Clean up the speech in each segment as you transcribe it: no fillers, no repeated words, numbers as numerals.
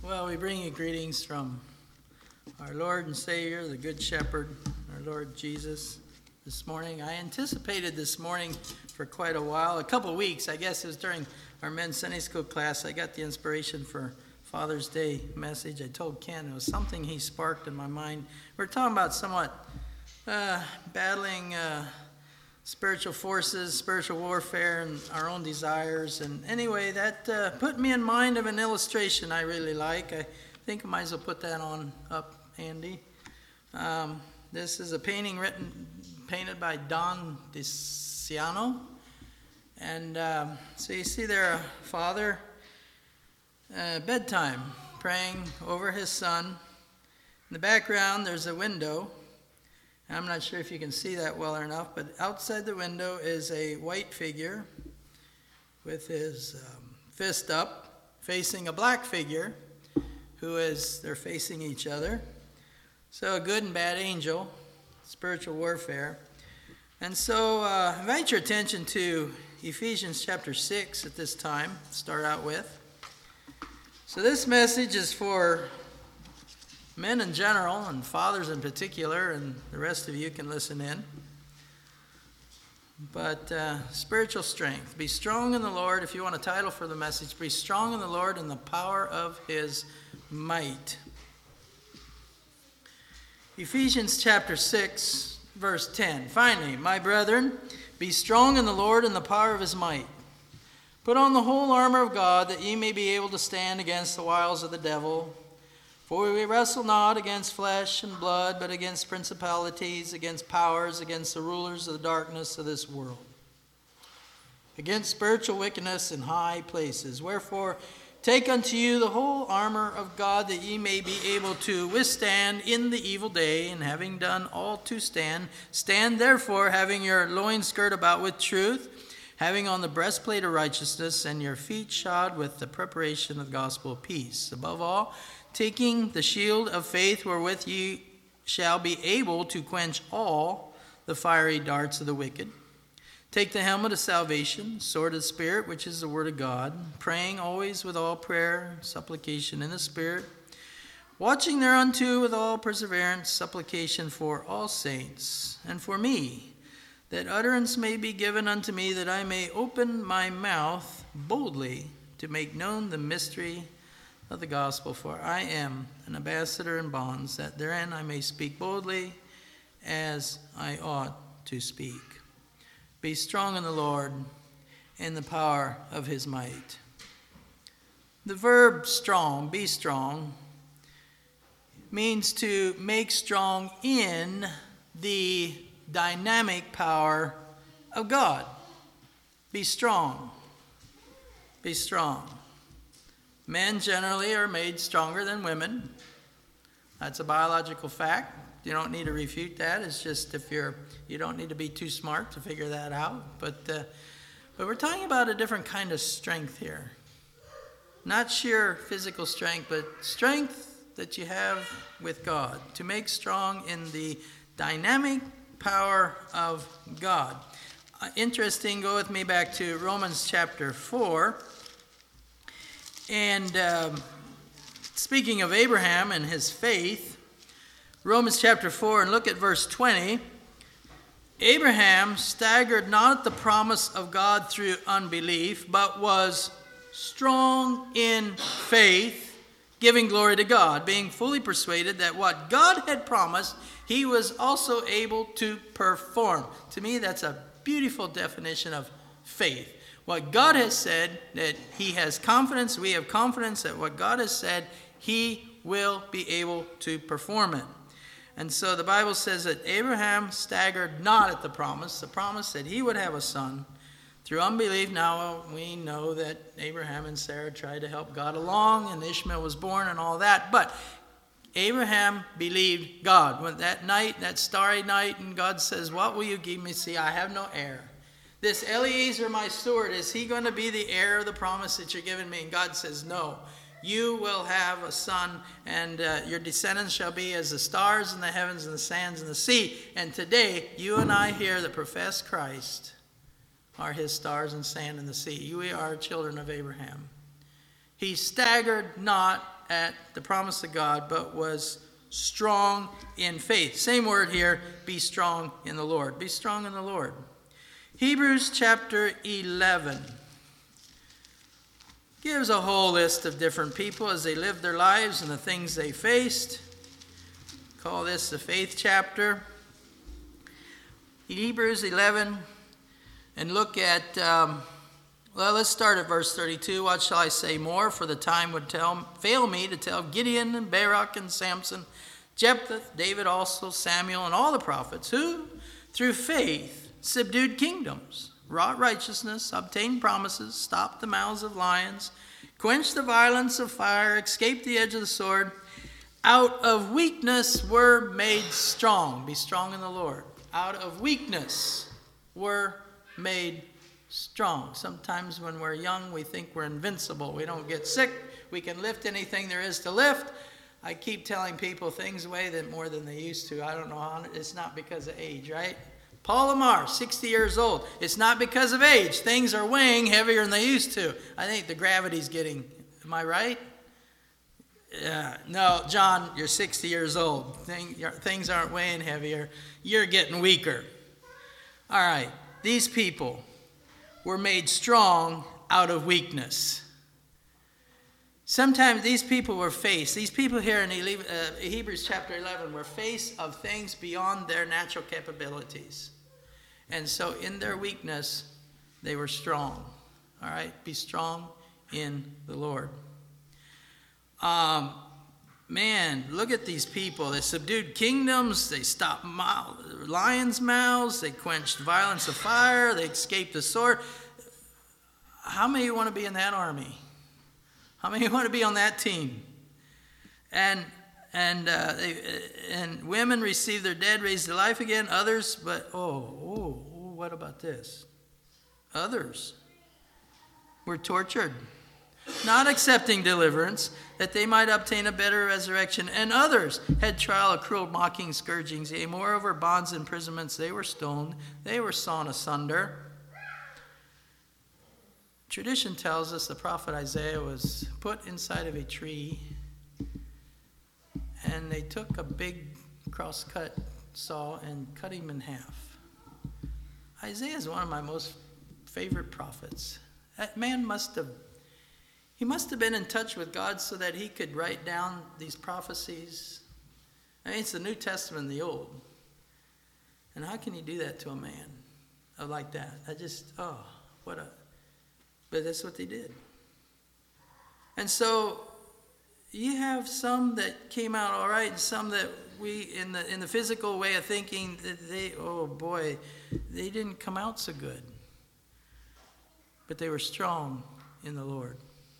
Well, we bring you greetings from our Lord and Savior, the Good Shepherd, our Lord Jesus, this morning. I anticipated this morning for quite a while, a couple of weeks. I guess it was during our men's Sunday school class. I got the inspiration for Father's Day message. I told Ken it was something he sparked in my mind. We're talking about somewhat battling spiritual forces, spiritual warfare, and our own desires. And anyway, that put me in mind of an illustration I really like. I think I might as well put that on up, Andy. This is a painting painted by Don DeCiano. And so you see there a father, bedtime, praying over his son. In the background, there's a window. I'm not sure if you can see that well enough, but outside the window is a white figure with his fist up, facing a black figure they're facing each other. So a good and bad angel, spiritual warfare. And so I invite your attention to Ephesians chapter 6 at this time, to start out with. So this message is for men in general, and fathers in particular, and the rest of you can listen in. But spiritual strength. Be strong in the Lord. If you want a title for the message, be strong in the Lord in the power of his might. Ephesians chapter 6, verse 10. Finally, my brethren, be strong in the Lord in the power of his might. Put on the whole armor of God, that ye may be able to stand against the wiles of the devil. For we wrestle not against flesh and blood, but against principalities, against powers, against the rulers of the darkness of this world, against spiritual wickedness in high places. Wherefore, take unto you the whole armor of God, that ye may be able to withstand in the evil day, and having done all to stand, stand therefore, having your loins girt about with truth, having on the breastplate of righteousness, and your feet shod with the preparation of the gospel of peace. Above all, taking the shield of faith, wherewith ye shall be able to quench all the fiery darts of the wicked. Take the helmet of salvation, sword of the Spirit, which is the word of God, praying always with all prayer, supplication in the Spirit, watching thereunto with all perseverance, supplication for all saints, and for me, that utterance may be given unto me, that I may open my mouth boldly to make known the mystery of the gospel, for I am an ambassador in bonds, that therein I may speak boldly as I ought to speak. Be strong in the Lord in the power of his might. The verb strong, be strong, means to make strong in the dynamic power of God. Be strong. Be strong. Men generally are made stronger than women. That's a biological fact. You don't need to refute that. It's just you don't need to be too smart to figure that out. But we're talking about a different kind of strength here. Not sheer physical strength, but strength that you have with God. To make strong in the dynamic power of God. Interesting, go with me back to Romans chapter 4. And speaking of Abraham and his faith, Romans chapter 4, and look at verse 20. Abraham staggered not at the promise of God through unbelief, but was strong in faith, giving glory to God, being fully persuaded that what God had promised, he was also able to perform. To me, that's a beautiful definition of faith. What God has said, that he has confidence, we have confidence that what God has said, he will be able to perform it. And so the Bible says that Abraham staggered not at the promise that he would have a son through unbelief. Now we know that Abraham and Sarah tried to help God along, and Ishmael was born and all that. But Abraham believed God. When that night, that starry night, and God says, what will you give me? See, I have no heir. This Eliezer, my steward, is he going to be the heir of the promise that you're giving me? And God says, no. You will have a son, and your descendants shall be as the stars in the heavens and the sands in the sea. And today, you and I here that profess Christ are his stars and sand in the sea. We are children of Abraham. He staggered not not at the promise of God, but was strong in faith. Same word here, be strong in the Lord. Be strong in the Lord. Hebrews chapter 11 gives a whole list of different people as they lived their lives and the things they faced. Call this the faith chapter. Hebrews 11, and look at, let's start at verse 32. What shall I say more? For the time would fail me to tell Gideon and Barak and Samson, Jephthah, David also, Samuel, and all the prophets, who through faith subdued kingdoms, wrought righteousness, obtained promises, stopped the mouths of lions, quenched the violence of fire, escaped the edge of the sword, out of weakness were made strong. Be strong in the Lord. Out of weakness were made strong. Sometimes when we're young, we think we're invincible. We don't get sick. We can lift anything there is to lift. I keep telling people things weigh more than they used to. I don't know how. It's not because of age, right? Paul Lamar, 60 years old. It's not because of age. Things are weighing heavier than they used to. I think the gravity's getting, am I right? No, John, you're 60 years old. Things aren't weighing heavier. You're getting weaker. All right, these people were made strong out of weakness. Sometimes these people here in Hebrews chapter 11 were faced of things beyond their natural capabilities. And so in their weakness, they were strong. All right, be strong in the Lord. Man, look at these people. They subdued kingdoms. They stopped lions' mouths. They quenched violence of fire. They escaped the sword. How many want to be in that army? How many want to be on that team? And women received their dead, raised to life again. Others, but what about this? Others were tortured, not accepting deliverance, that they might obtain a better resurrection. And others had trial of cruel, mocking, scourgings. Yea, moreover, bonds, imprisonments. They were stoned. They were sawn asunder. Tradition tells us the prophet Isaiah was put inside of a tree, and they took a big cross-cut saw and cut him in half. Isaiah is one of my most favorite prophets. That man must have been in touch with God so that he could write down these prophecies. I mean, it's the New Testament and the Old. And how can you do that to a man like that? But that's what they did. And so you have some that came out all right, and some that we, in the physical way of thinking, that they didn't come out so good. But they were strong in the Lord.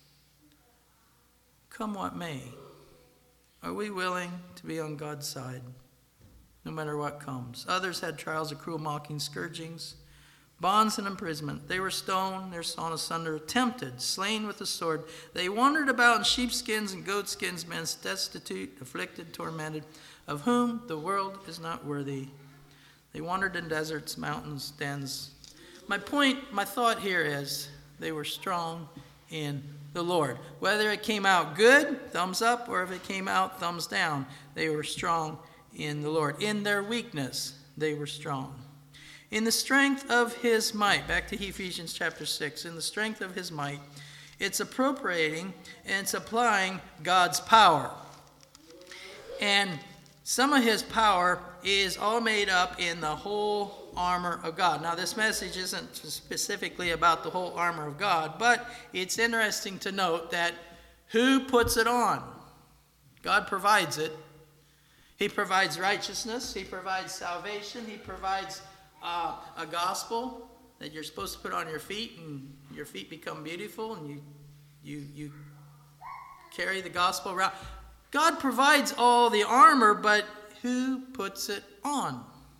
Come what may, are we willing to be on God's side, no matter what comes? Others had trials of cruel, mocking, scourgings, bonds and imprisonment. They were stoned, they were sawn asunder, tempted, slain with the sword. They wandered about in sheepskins and goatskins, men destitute, afflicted, tormented, of whom the world is not worthy. They wandered in deserts, mountains, dens. My thought here is they were strong in the Lord. Whether it came out good, thumbs up, or if it came out thumbs down, they were strong in the Lord. In their weakness, they were strong. In the strength of his might, back to Ephesians chapter 6, in the strength of his might, it's appropriating and it's applying God's power. And some of his power is all made up in the whole armor of God. Now, this message isn't specifically about the whole armor of God, but it's interesting to note that who puts it on? God provides it. He provides righteousness. He provides salvation. He provides a gospel that you're supposed to put on your feet, and your feet become beautiful, and you carry the gospel around. God provides all the armor, but who puts it on?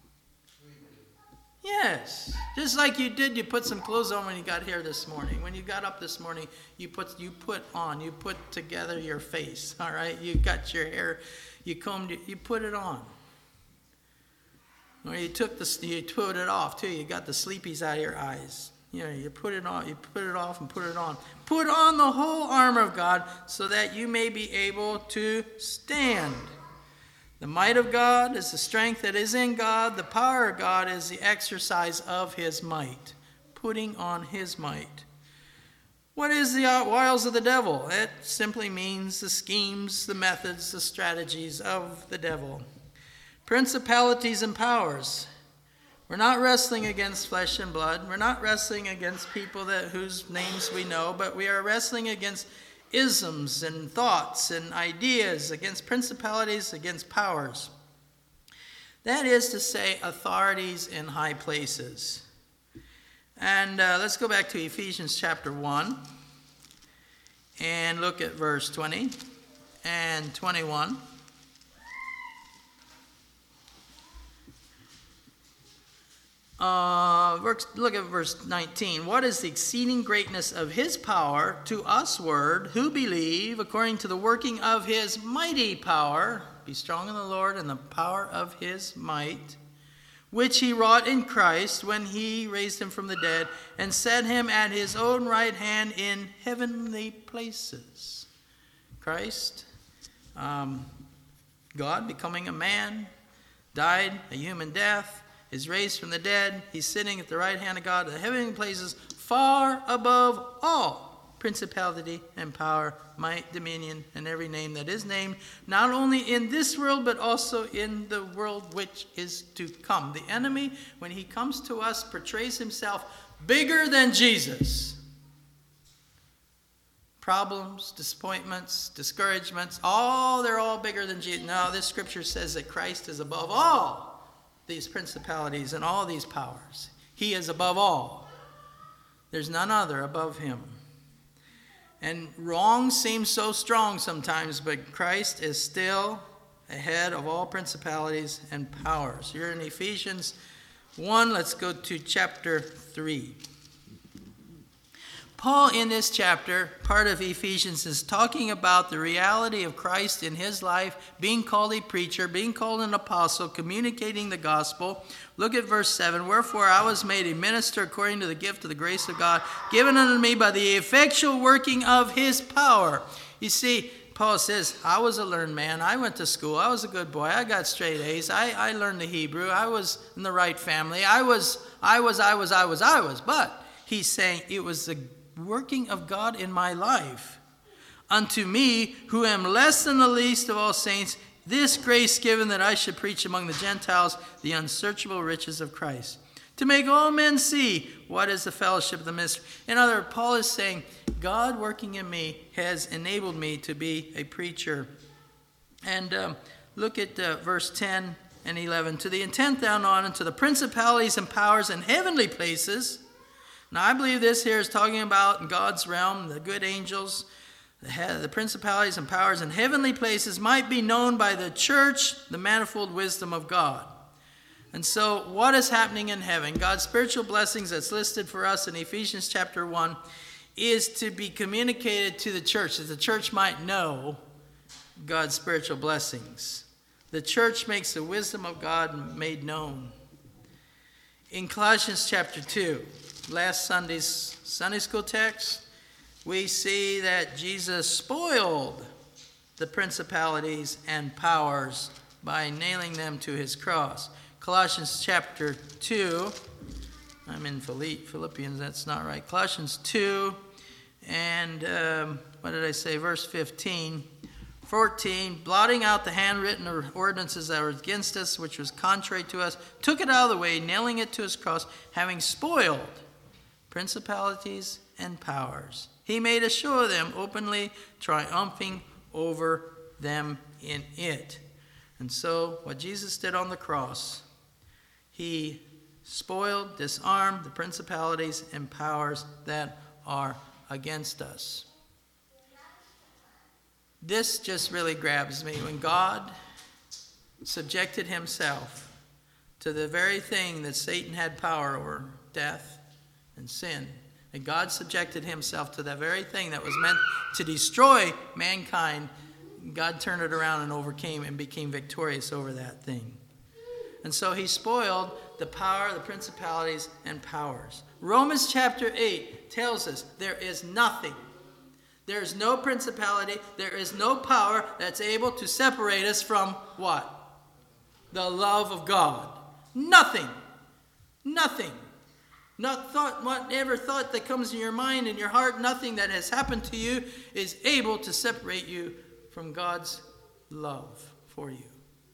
Yes. Just like you put some clothes on when you got here this morning. When you got up this morning, you put together your face, all right? You got your hair, you combed it, you put it on. Or you put it off too. You got the sleepies out of your eyes. You put it on, you put it off and put it on. Put on the whole armor of God so that you may be able to stand. The might of God is the strength that is in God. The power of God is the exercise of his might. Putting on his might. What is the wiles of the devil? It simply means the schemes, the methods, the strategies of the devil. Principalities and powers. We're not wrestling against flesh and blood. We're not wrestling against people whose names we know, but we are wrestling against isms and thoughts and ideas, against principalities, against powers. That is to say, authorities in high places. And let's go back to Ephesians chapter 1 and look at verse 20 and 21. Look at verse 19. What is the exceeding greatness of his power to usward who believe, according to the working of his mighty power? Be strong in the Lord and the power of his might, which he wrought in Christ when he raised him from the dead and set him at his own right hand in heavenly places. Christ, God becoming a man, died a human death, is raised from the dead. He's sitting at the right hand of God, the heavenly places, far above all principality and power, might, dominion, and every name that is named, not only in this world, but also in the world which is to come. The enemy, when he comes to us, portrays himself bigger than Jesus. Problems, disappointments, discouragements, they're all bigger than Jesus. No, this scripture says that Christ is above all these principalities and all these powers. He is above all. There's none other above him. And wrong seems so strong sometimes, but Christ is still ahead of all principalities and powers. You're in Ephesians 1. Let's go to chapter 3. Paul, in this chapter, part of Ephesians, is talking about the reality of Christ in his life, being called a preacher, being called an apostle, communicating the gospel. Look at verse 7. Wherefore I was made a minister according to the gift of the grace of God, given unto me by the effectual working of his power. You see, Paul says, I was a learned man. I went to school. I was a good boy. I got straight A's. I learned the Hebrew. I was in the right family. I was. But he's saying it was the working of God in my life. Unto me, who am less than the least of all saints, this grace given that I should preach among the Gentiles the unsearchable riches of Christ, to make all men see what is the fellowship of the mystery. In other words, Paul is saying, God working in me has enabled me to be a preacher. And look at verse 10 and 11. To the intent down on, and to the principalities and powers in heavenly places. Now, I believe this here is talking about God's realm, the good angels, the principalities and powers in heavenly places might be known by the church, the manifold wisdom of God. And so, what is happening in heaven? God's spiritual blessings that's listed for us in Ephesians chapter 1 is to be communicated to the church, that the church might know God's spiritual blessings. The church makes the wisdom of God made known. In Colossians chapter 2, last Sunday's Sunday school text, we see that Jesus spoiled the principalities and powers by nailing them to his cross. Colossians chapter 2, I'm in Philippians, that's not right. Colossians 2, and verse 15. 14, blotting out the handwritten ordinances that were against us, which was contrary to us, took it out of the way, nailing it to his cross, having spoiled principalities and powers. He made a show of them openly, triumphing over them in it. And so, what Jesus did on the cross, he spoiled, disarmed the principalities and powers that are against us. This just really grabs me. When God subjected himself to the very thing that Satan had power over, death and sin, and God subjected himself to that very thing that was meant to destroy mankind, God turned it around and overcame and became victorious over that thing. And so he spoiled the power, the principalities, and powers. Romans chapter 8 tells us there is nothing. There is no principality. There is no power that's able to separate us from what? The love of God. Nothing. Nothing. Whatever thought that comes in your mind and your heart, nothing that has happened to you is able to separate you from God's love for you.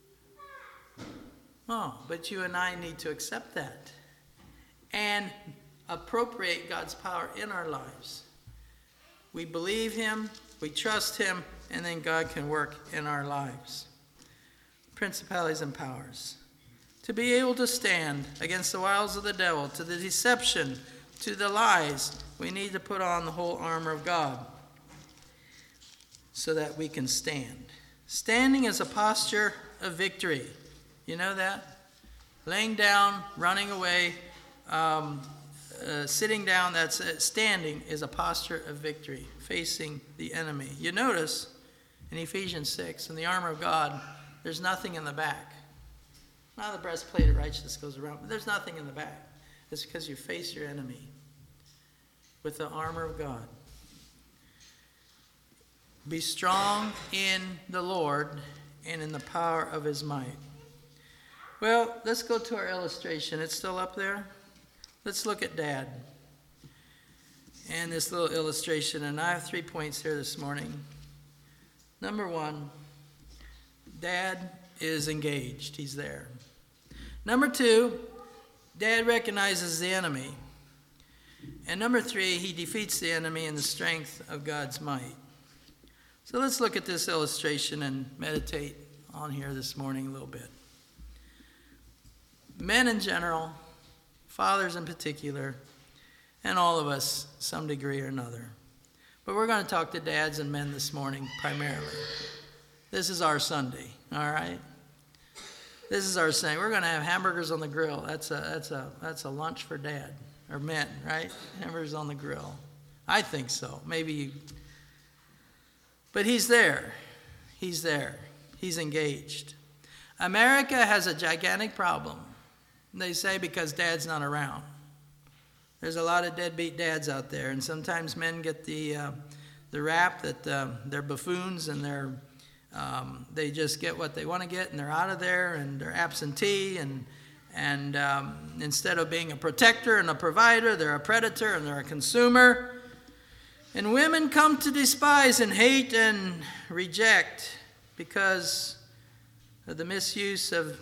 Oh, but you and I need to accept that and appropriate God's power in our lives. We believe him, we trust him, and then God can work in our lives. Principalities and powers. To be able to stand against the wiles of the devil, to the deception, to the lies, we need to put on the whole armor of God so that we can stand. Standing is a posture of victory. You know that? Laying down, running away, sitting down, that's standing is a posture of victory, facing the enemy. You notice in Ephesians 6, in the armor of God, there's nothing in the back. Now the breastplate of righteousness goes around, but there's nothing in the back. It's because you face your enemy with the armor of God. Be strong in the Lord and in the power of his might. Well, let's go to our illustration. It's still up there. Let's look at Dad and this little illustration. And I have 3 points here this morning. Number 1, Dad is engaged. He's there. Number 2, Dad recognizes the enemy. And number 3, he defeats the enemy in the strength of God's might. So let's look at this illustration and meditate on here this morning a little bit. Men in general, fathers in particular, and all of us, some degree or another. But we're going to talk to dads and men this morning primarily. This is our Sunday, all right? This is our Sunday. We're going to have hamburgers on the grill. That's a lunch for dad or men, right? Hamburgers on the grill. I think so. Maybe. But he's there. He's there. He's engaged. America has a gigantic problem. They say because dad's not around. There's a lot of deadbeat dads out there, and sometimes men get the rap that they're buffoons and they just get what they want to get and they're out of there and they're absentee and instead of being a protector and a provider, they're a predator and they're a consumer. And women come to despise and hate and reject because of the misuse of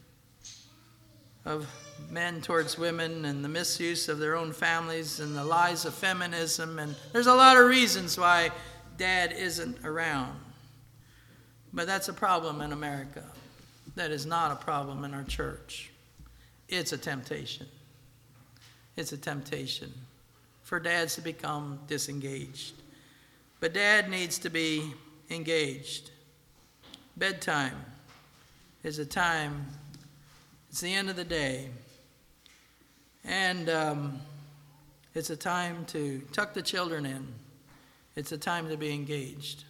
men towards women and the misuse of their own families and the lies of feminism. And there's a lot of reasons why dad isn't around. But that's a problem in America. That is not a problem in our church. It's a temptation. It's a temptation for dads to become disengaged. But dad needs to be engaged. Bedtime is a time, it's the end of the day. And it's a time to tuck the children in. It's a time to be engaged.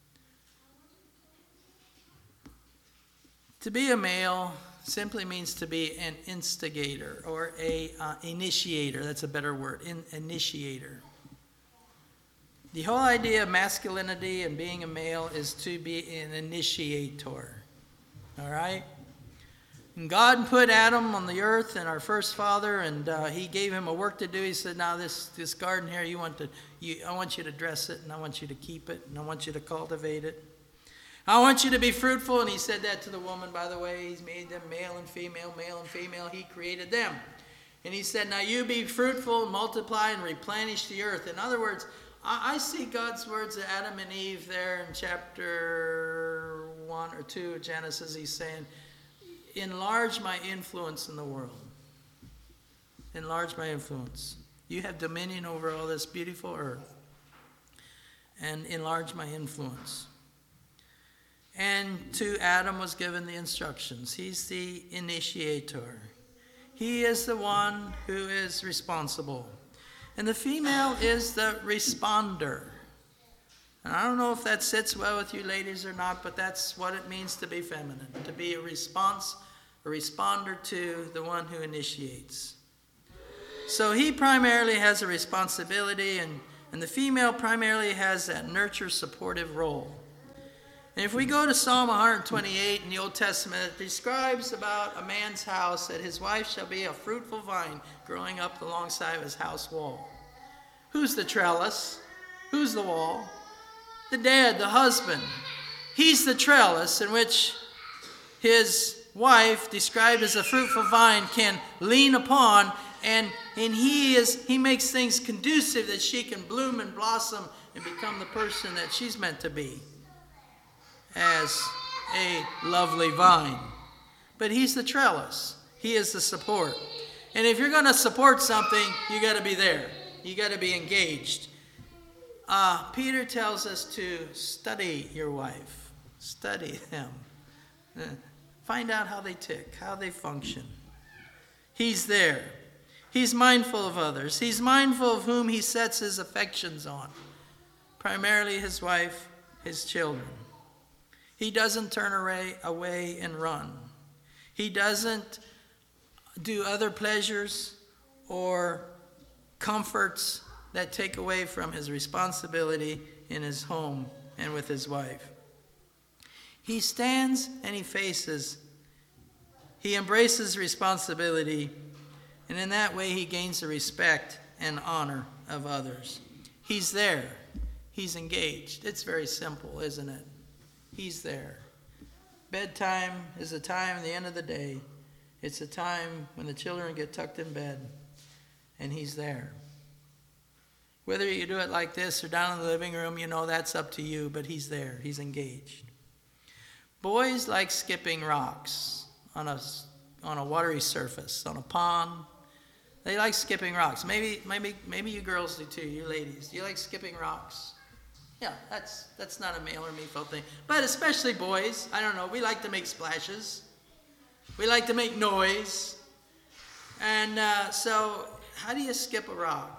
To be a male simply means to be an instigator or a initiator. That's a better word, initiator. The whole idea of masculinity and being a male is to be an initiator. All right? And God put Adam on the earth and our first father, and he gave him a work to do. He said, now this garden here, I want you to dress it, and I want you to keep it, and I want you to cultivate it. I want you to be fruitful. And he said that to the woman, by the way. He's made them male and female, male and female. He created them. And he said, now you be fruitful, and multiply, and replenish the earth. In other words, I see God's words to Adam and Eve there in chapter 1 or 2 of Genesis. He's saying, enlarge my influence in the world. Enlarge my influence. You have dominion over all this beautiful earth. And enlarge my influence. And to Adam was given the instructions. He's the initiator. He is the one who is responsible. And the female is the responder. And I don't know if that sits well with you ladies or not, but that's what it means to be feminine, to be a response a responder to, the one who initiates. So he primarily has a responsibility, and the female primarily has that nurture, supportive role. And if we go to Psalm 128 in the Old Testament, it describes about a man's house that his wife shall be a fruitful vine growing up alongside of his house wall. Who's the trellis? Who's the wall? The dad, the husband. He's the trellis in which his wife, described as a fruitful vine, can lean upon, and he makes things conducive that she can bloom and blossom and become the person that she's meant to be as a lovely vine. But he's the trellis. He is the support. And if you're going to support something, you got to be there. You got to be engaged. Peter tells us to study your wife. Study them. Find out how they tick, how they function. He's there. He's mindful of others. He's mindful of whom he sets his affections on. Primarily his wife, his children. He doesn't turn away and run. He doesn't do other pleasures or comforts that take away from his responsibility in his home and with his wife. He stands and he faces. He embraces responsibility, and in that way he gains the respect and honor of others. He's there. He's engaged. It's very simple, isn't it? He's there. Bedtime is a time at the end of the day. It's a time when the children get tucked in bed, and he's there. Whether you do it like this or down in the living room, that's up to you, but he's there. He's engaged. Boys like skipping rocks on a watery surface, on a pond. They like skipping rocks. Maybe you girls do too, you ladies. Do you like skipping rocks? Yeah, that's not a male or female thing. But especially boys, I don't know, we like to make splashes. We like to make noise. And so how do you skip a rock?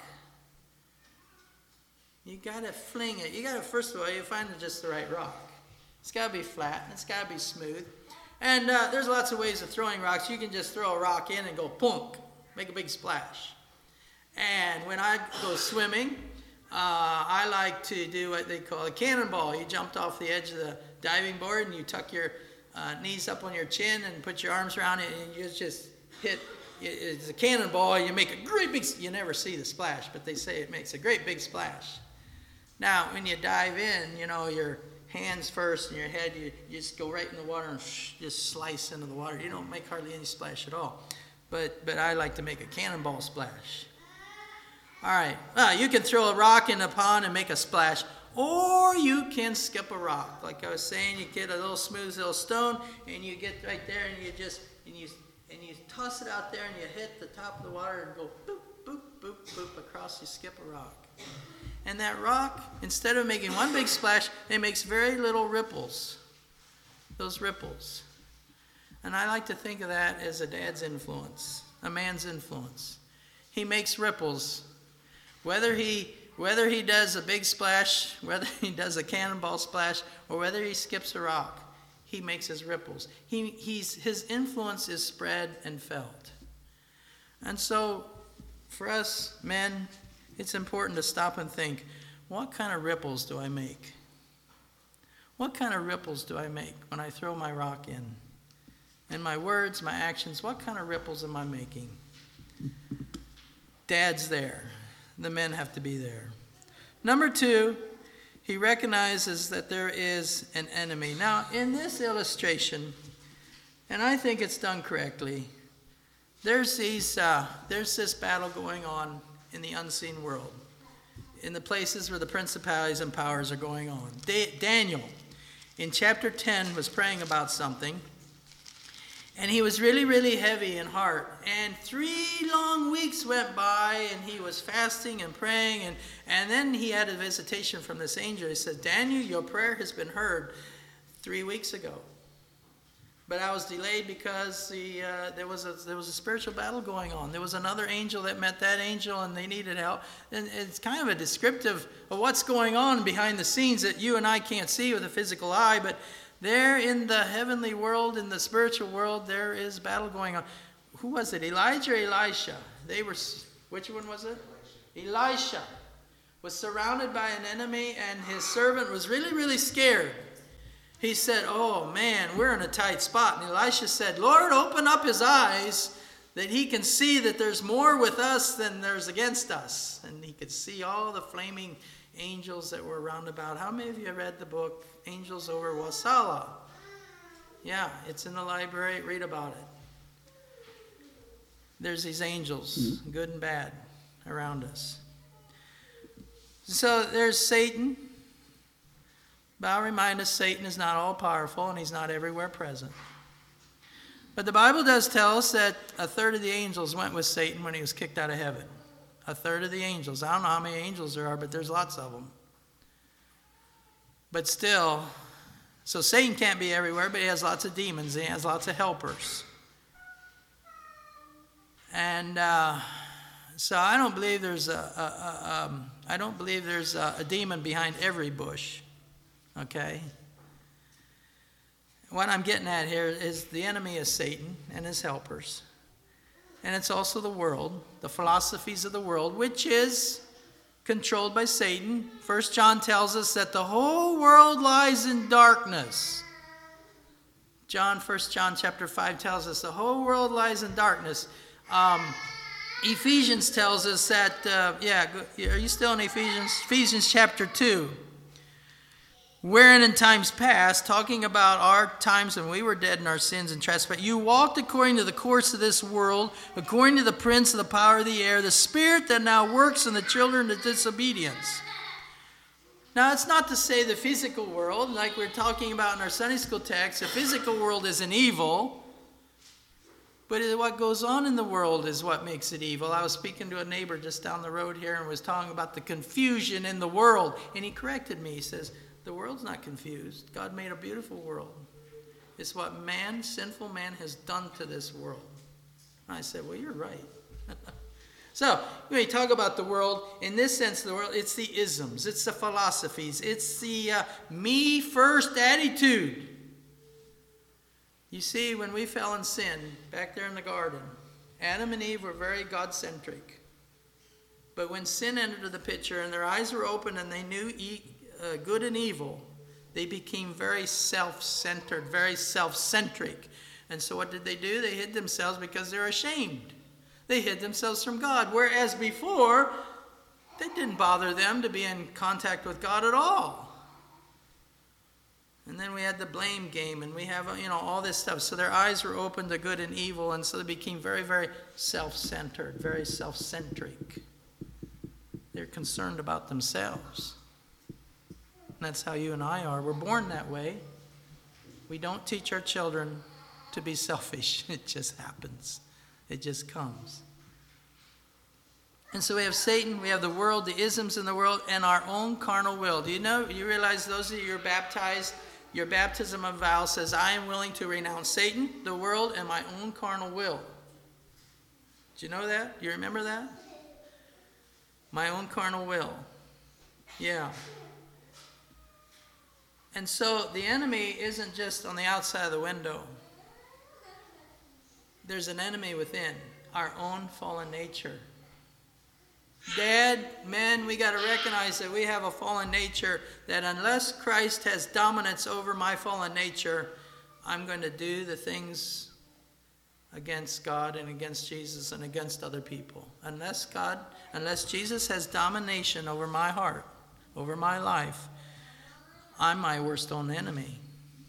You got to fling it. First of all, you find just the right rock. It's got to be flat, and it's got to be smooth. And there's lots of ways of throwing rocks. You can just throw a rock in and go punk, make a big splash. And when I go swimming, I like to do what they call a cannonball. You jumped off the edge of the diving board and you tuck your knees up on your chin and put your arms around it, and you just hit. It's a cannonball. You make a great big. You never see the splash, but they say it makes a great big splash. Now, when you dive in, your hands first and your head, you just go right in the water and just slice into the water. You don't make hardly any splash at all. But I like to make a cannonball splash. All right. You can throw a rock in a pond and make a splash, or you can skip a rock. Like I was saying, you get a little smooth little stone, and you get right there, and you toss it out there, and you hit the top of the water and go boop, boop, boop, boop across. You skip a rock. And that rock, instead of making one big splash, it makes very little ripples. Those ripples. And I like to think of that as a dad's influence, a man's influence. He makes ripples. Whether he does a big splash, whether he does a cannonball splash, or whether he skips a rock, he makes his ripples. His influence is spread and felt. And so, for us men, it's important to stop and think, what kind of ripples do I make? What kind of ripples do I make when I throw my rock in? And my words, my actions, what kind of ripples am I making? Dad's there. The men have to be there. Number 2, he recognizes that there is an enemy. Now, in this illustration, and I think it's done correctly, there's this battle going on in the unseen world, in the places where the principalities and powers are going on. Daniel, in chapter 10, was praying about something, and he was really, really heavy in heart. And 3 long weeks went by, and he was fasting and praying, and then he had a visitation from this angel. He said, Daniel, your prayer has been heard 3 weeks ago. But I was delayed because there was a spiritual battle going on. There was another angel that met that angel, and they needed help. And it's kind of a descriptive of what's going on behind the scenes that you and I can't see with a physical eye. There in the heavenly world, in the spiritual world, there is battle going on. Who was it? Elijah or Elisha? Which one was it? Elisha was surrounded by an enemy, and his servant was really, really scared. He said, oh man, we're in a tight spot. And Elisha said, Lord, open up his eyes that he can see that there's more with us than there's against us. And he could see all the flaming angels that were round about. How many of you have read the book Angels Over Wasala? Yeah, it's in the library. Read about it. There's these angels, good and bad, around us. So there's Satan. But I'll remind us, Satan is not all powerful and he's not everywhere present. But the Bible does tell us that a third of the angels went with Satan when he was kicked out of heaven. A third of the angels. I don't know how many angels there are, but there's lots of them. But still, so Satan can't be everywhere, but he has lots of demons. He has lots of helpers. And so I don't believe there's a demon behind every bush. Okay? What I'm getting at here is the enemy is Satan and his helpers. And it's also the world, the philosophies of the world, which is controlled by Satan. 1 John tells us that the whole world lies in darkness. 1 John chapter 5 tells us the whole world lies in darkness. Ephesians tells us that, are you still in Ephesians? Ephesians chapter 2. Wherein in times past, talking about our times when we were dead in our sins and trespasses, you walked according to the course of this world, according to the prince of the power of the air, the spirit that now works in the children of disobedience. Now, it's not to say the physical world, like we're talking about in our Sunday school text, the physical world isn't evil, but what goes on in the world is what makes it evil. I was speaking to a neighbor just down the road here and was talking about the confusion in the world, and he corrected me. He says, the world's not confused. God made a beautiful world. It's what man, sinful man, has done to this world. And I said, well, you're right. So, when we talk about the world, in this sense, the world, it's the isms, it's the philosophies, it's the me first attitude. You see, when we fell in sin back there in the garden, Adam and Eve were very God-centric. But when sin entered the picture and their eyes were open and they knew good and evil, they became very self-centered, very self-centric. And so what did they do? They hid themselves because they're ashamed. They hid themselves from God. Whereas before, it didn't bother them to be in contact with God at all. And then we had the blame game, and we have, all this stuff. So their eyes were open to good and evil, and so they became very, very self-centered, very self-centric. They're concerned about themselves. And that's how you and I are. We're born that way. We don't teach our children to be selfish. It just happens. It just comes. And so we have Satan, we have the world, the isms in the world, and our own carnal will. Do you realize those of you who are baptized, your baptism of vow says, I am willing to renounce Satan, the world, and my own carnal will. Do you know that? Do you remember that? My own carnal will. Yeah. And so the enemy isn't just on the outside of the window. There's an enemy within, our own fallen nature. Dad, men, we got to recognize that we have a fallen nature, that unless Christ has dominance over my fallen nature, I'm going to do the things against God and against Jesus and against other people. Unless Jesus has domination over my heart, over my life, I'm my worst own enemy.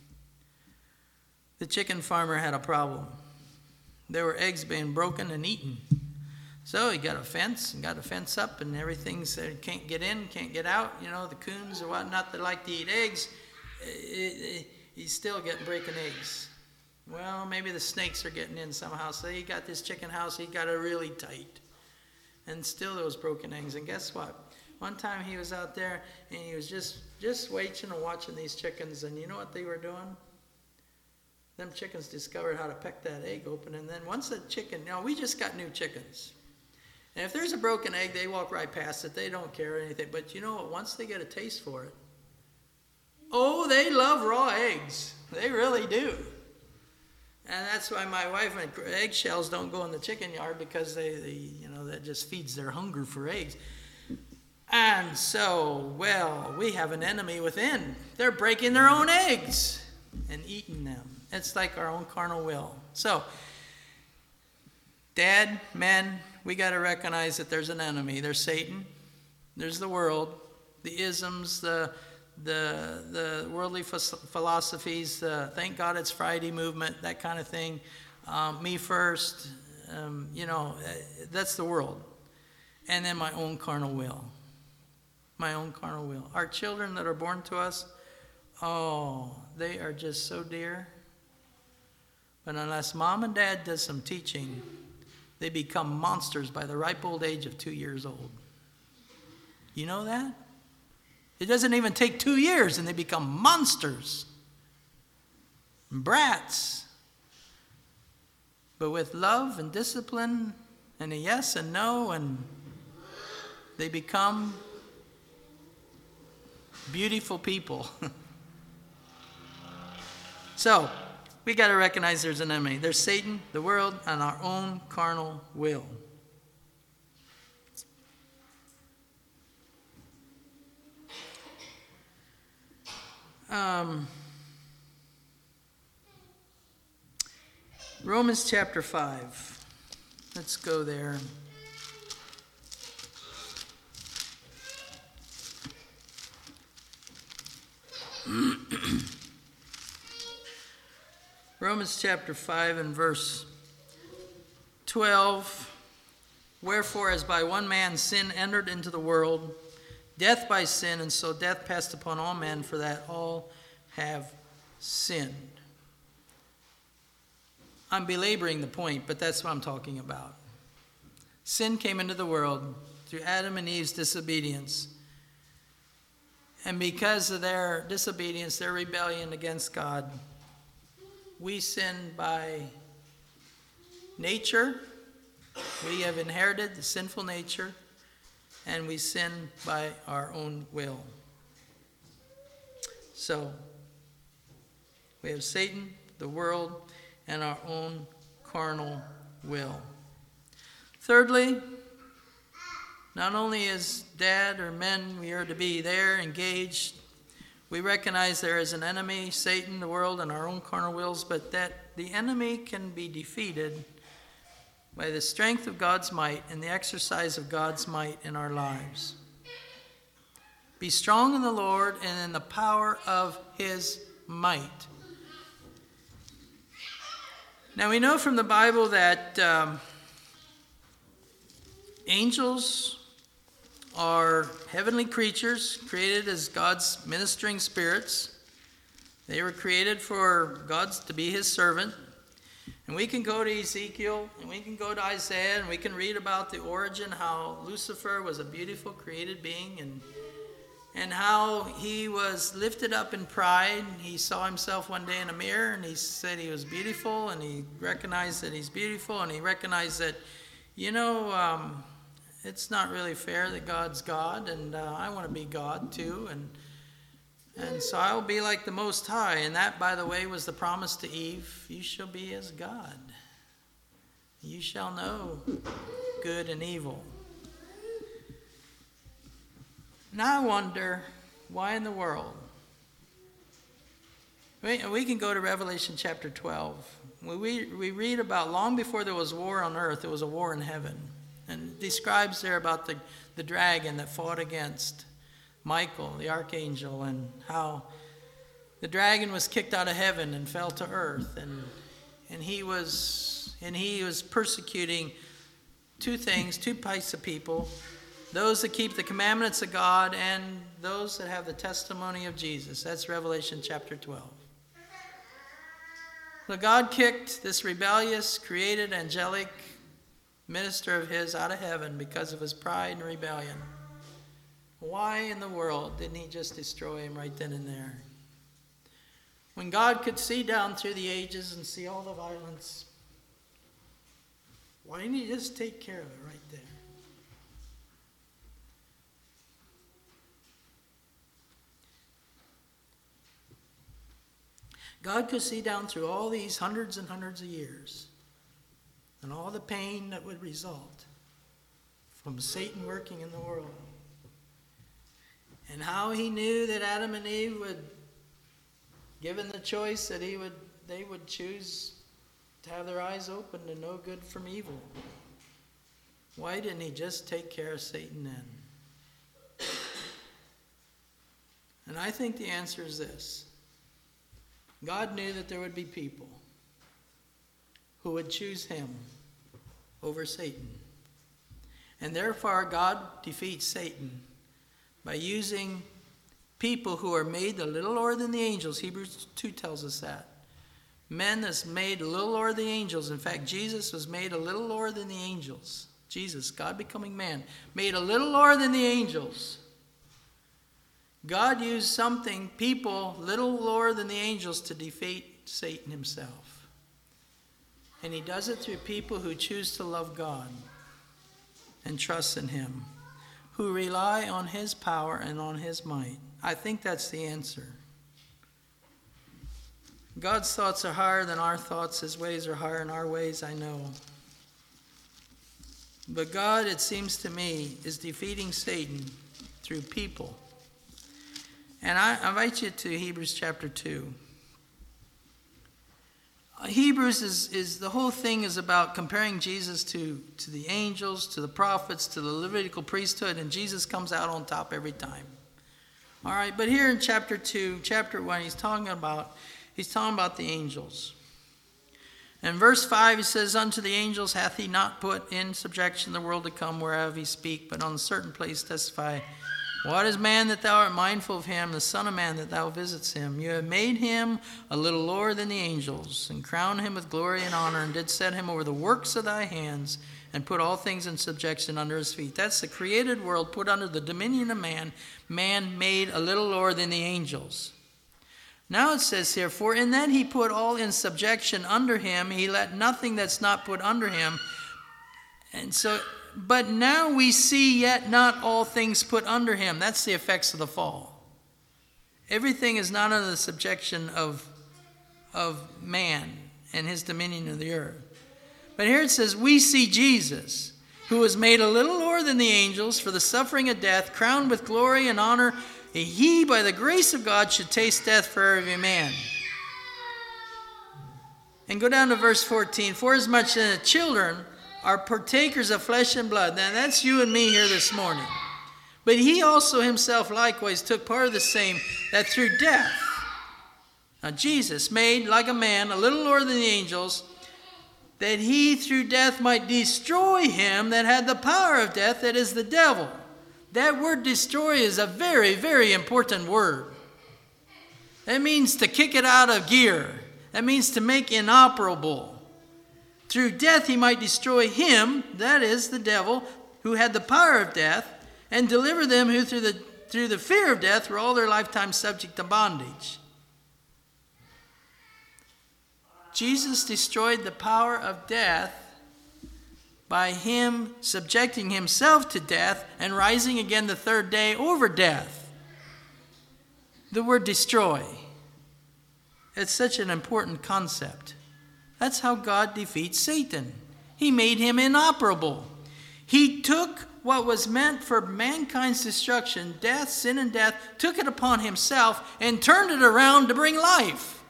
The chicken farmer had a problem. There were eggs being broken and eaten. So he got a fence up, and everything said can't get in, can't get out. The coons or whatnot that like to eat eggs, he's still breaking eggs. Well, maybe the snakes are getting in somehow. So he got this chicken house, he got it really tight. And still there was broken eggs. And guess what? One time he was out there, and he was just waiting and watching these chickens, and you know what they were doing? Them chickens discovered how to peck that egg open, and then once the chicken, we just got new chickens. And if there's a broken egg, they walk right past it. They don't care or anything. But you know what? Once they get a taste for it, they love raw eggs. They really do. And that's why my wife and eggshells don't go in the chicken yard, because that just feeds their hunger for eggs. And so, we have an enemy within. They're breaking their own eggs and eating them. It's like our own carnal will. So, Dad, men, we got to recognize that there's an enemy. There's Satan. There's the world, the isms, the worldly philosophies, thank God it's Friday movement, that kind of thing. Me first, that's the world. And then my own carnal will. My own carnal will. Our children that are born to us, they are just so dear. But unless mom and dad does some teaching, they become monsters by the ripe old age of 2 years old. You know that? It doesn't even take 2 years and they become monsters. Brats. But with love and discipline and a yes and no, and they become beautiful people. So, we got to recognize there's an enemy. There's Satan, the world, and our own carnal will. Romans chapter 5. Let's go there. Romans chapter 5 and verse 12. Wherefore, as by one man sin entered into the world, death by sin, and so death passed upon all men, for that all have sinned. I'm belaboring the point, but that's what I'm talking about. Sin came into the world through Adam and Eve's disobedience. And because of their disobedience, their rebellion against God, we sin by nature. We have inherited the sinful nature, and we sin by our own will. So, we have Satan, the world, and our own carnal will. Thirdly, not only is dad or men we are to be there, engaged, we recognize there is an enemy, Satan, the world, and our own carnal wills, but that the enemy can be defeated by the strength of God's might and the exercise of God's might in our lives. Be strong in the Lord and in the power of his might. Now we know from the Bible that angels are heavenly creatures created as God's ministering spirits. They were created for God to be his servant. And we can go to Ezekiel, and we can go to Isaiah, and we can read about the origin, how Lucifer was a beautiful created being, and how he was lifted up in pride. He saw himself one day in a mirror, and he said he was beautiful, and he recognized that he's beautiful, and he recognized that, it's not really fair that God's God, and I want to be God too, and so I will be like the Most High. And that, by the way, was the promise to Eve. You shall be as God. You shall know good and evil. Now I wonder, why in the world? We can go to Revelation chapter 12. We read about long before there was war on earth, there was a war in heaven. And it describes there about the dragon that fought against Michael, the archangel, and how the dragon was kicked out of heaven and fell to earth, and he was persecuting two types of people: those that keep the commandments of God and those that have the testimony of Jesus. That's Revelation chapter 12. So God kicked this rebellious, created angelic minister of his out of heaven because of his pride and rebellion. Why in the world didn't he just destroy him right then and there? When God could see down through the ages and see all the violence, why didn't he just take care of it right there? God could see down through all these hundreds and hundreds of years and all the pain that would result from Satan working in the world. And how he knew that Adam and Eve would, given the choice, that they would choose to have their eyes open to know good from evil. Why didn't he just take care of Satan then? And I think the answer is this. God knew that there would be people who would choose him over Satan. And therefore, God defeats Satan by using people who are made a little lower than the angels. Hebrews 2 tells us that. Men that's made a little lower than the angels. In fact, Jesus was made a little lower than the angels. Jesus, God becoming man, made a little lower than the angels. God used people little lower than the angels to defeat Satan himself. And he does it through people who choose to love God and trust in him, who rely on his power and on his might. I think that's the answer. God's thoughts are higher than our thoughts. His ways are higher than our ways, I know. But God, it seems to me, is defeating Satan through people. And I invite you to Hebrews chapter 2. Hebrews is the whole thing is about comparing Jesus to the angels, to the prophets, to the Levitical priesthood, and Jesus comes out on top every time. All right, but here in chapter 2, chapter 1, he's talking about the angels. In verse 5, he says, "Unto the angels hath he not put in subjection the world to come, whereof he speak, but on a certain place testify, What is man that thou art mindful of him, the son of man that thou visitest him? You have made him a little lower than the angels, and crowned him with glory and honor, and did set him over the works of thy hands, and put all things in subjection under his feet." That's the created world put under the dominion of man. Man made a little lower than the angels. Now it says here, "For in that he put all in subjection under him, he let nothing that's not put under him." And so, but now we see yet not all things put under him. That's the effects of the fall. Everything is not under the subjection of man and his dominion of the earth. But here it says, "We see Jesus, who was made a little lower than the angels for the suffering of death, crowned with glory and honor, that he, by the grace of God, should taste death for every man." And go down to verse 14. "Forasmuch as the children are partakers of flesh and blood." Now that's you and me here this morning. "But he also himself likewise took part of the same, that through death," now Jesus made like a man, a little lower than the angels, "that he through death might destroy him that had the power of death, that is the devil." That word destroy is a very, very important word. That means to kick it out of gear. That means to make inoperable. Through death he might destroy him, that is the devil, who had the power of death, and deliver them who through the fear of death were all their lifetime subject to bondage. Jesus destroyed the power of death by him subjecting himself to death and rising again the third day over death. The word destroy. It's such an important concept. That's how God defeats Satan. He made him inoperable. He took what was meant for mankind's destruction, death, sin and death, took it upon himself and turned it around to bring life.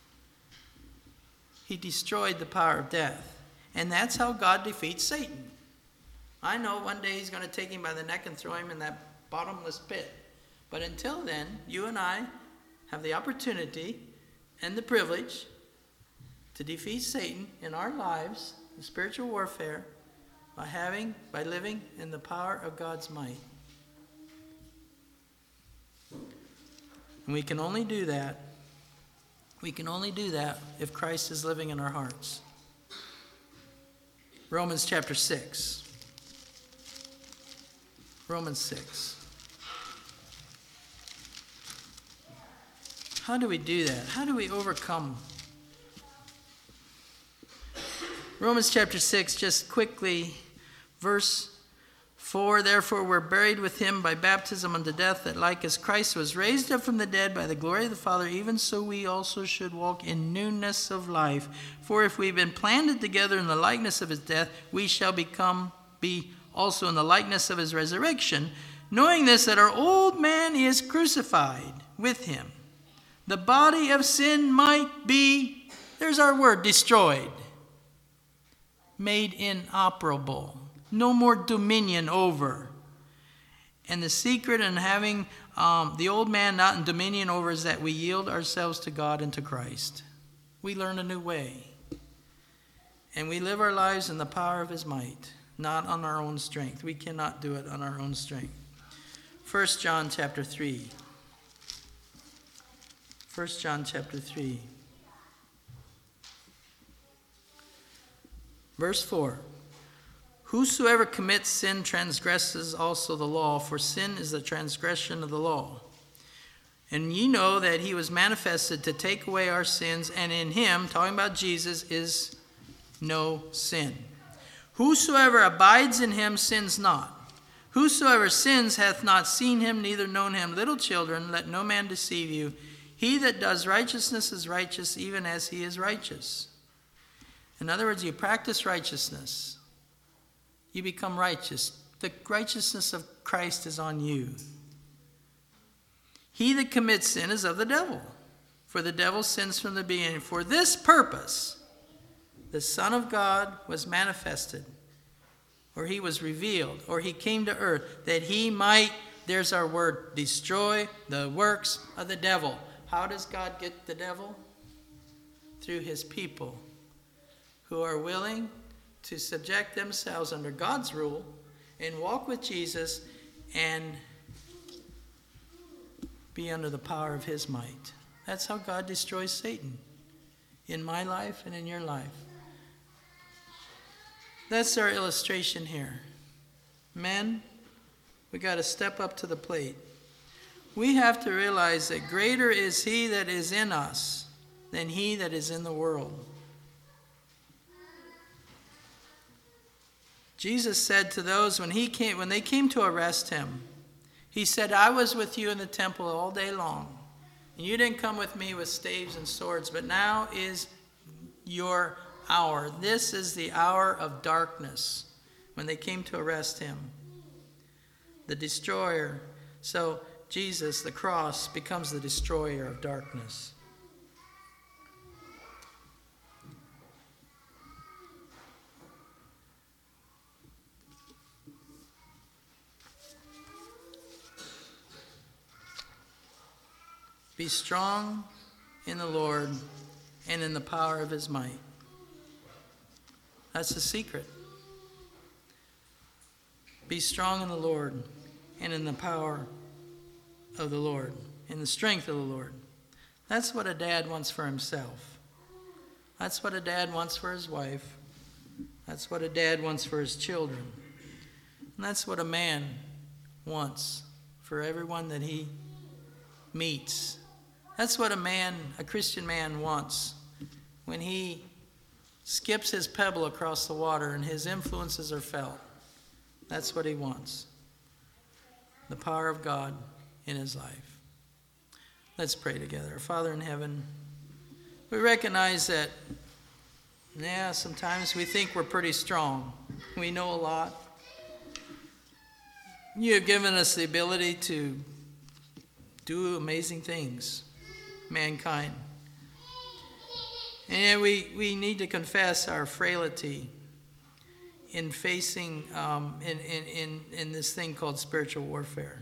He destroyed the power of death. And that's how God defeats Satan. I know one day he's going to take him by the neck and throw him in that bottomless pit. But until then, you and I have the opportunity and the privilege to defeat Satan in our lives, in spiritual warfare, by living in the power of God's might. And we can only do that. We can only do that if Christ is living in our hearts. Romans chapter 6. Romans 6. How do we do that? How do we overcome? Romans chapter 6, just quickly, verse For therefore we're buried with him by baptism unto death, that like as Christ was raised up from the dead by the glory of the Father, even so we also should walk in newness of life. For if we've been planted together in the likeness of his death, we shall be also in the likeness of his resurrection, knowing this, that our old man is crucified with him. The body of sin might be, there's our word, destroyed, made inoperable. No more dominion over. And the secret in having the old man not in dominion over is that we yield ourselves to God and to Christ. We learn a new way. And we live our lives in the power of his might, not on our own strength. We cannot do it on our own strength. 1 John chapter 3. 1 John chapter 3. Verse 4. Whosoever commits sin transgresses also the law, for sin is the transgression of the law. And ye know that he was manifested to take away our sins, and in him, talking about Jesus, is no sin. Whosoever abides in him sins not. Whosoever sins hath not seen him, neither known him. Little children, let no man deceive you. He that does righteousness is righteous, even as he is righteous. In other words, you practice righteousness. You become righteous. The righteousness of Christ is on you. He that commits sin is of the devil, for the devil sins from the beginning. For this purpose, the Son of God was manifested, or he was revealed, or he came to earth, that he might, there's our word, destroy the works of the devil. How does God get the devil? Through his people who are willing to subject themselves under God's rule and walk with Jesus and be under the power of his might. That's how God destroys Satan in my life and in your life. That's our illustration here. Men, we got to step up to the plate. We have to realize that greater is he that is in us than he that is in the world. Jesus said to those when they came to arrest him, he said, I was with you in the temple all day long, and you didn't come with me with staves and swords, but now is your hour. This is the hour of darkness when they came to arrest him. The destroyer. So Jesus, the cross, becomes the destroyer of darkness. Be strong in the Lord and in the power of his might. That's the secret. Be strong in the Lord and in the power of the Lord, in the strength of the Lord. That's what a dad wants for himself. That's what a dad wants for his wife. That's what a dad wants for his children. And that's what a man wants for everyone that he meets. That's what a Christian man wants when he skips his pebble across the water and his influences are felt. That's what he wants. The power of God in his life. Let's pray together. Father in heaven, we recognize that, sometimes we think we're pretty strong. We know a lot. You have given us the ability to do amazing things. Mankind. And yet we need to confess our frailty in facing in this thing called spiritual warfare.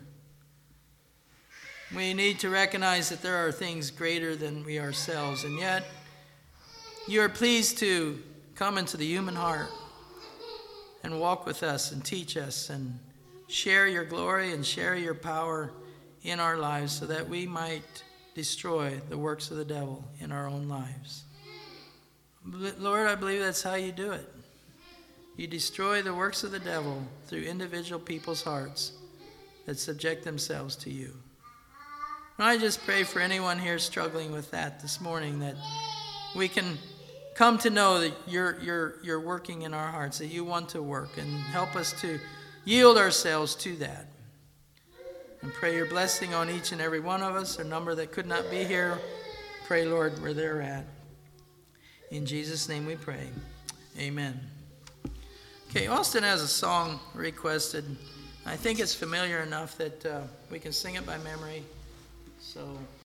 We need to recognize that there are things greater than we ourselves, and yet you are pleased to come into the human heart and walk with us and teach us and share your glory and share your power in our lives so that we might destroy the works of the devil in our own lives. Lord, I believe that's how you do it. You destroy the works of the devil through individual people's hearts that subject themselves to you. And I just pray for anyone here struggling with that this morning, that we can come to know that you're working in our hearts, that you want to work, and help us to yield ourselves to that. And pray your blessing on each and every one of us. A number that could not be here, pray, Lord, where they're at. In Jesus' name we pray. Amen. Okay, Austin has a song requested. I think it's familiar enough that we can sing it by memory. So...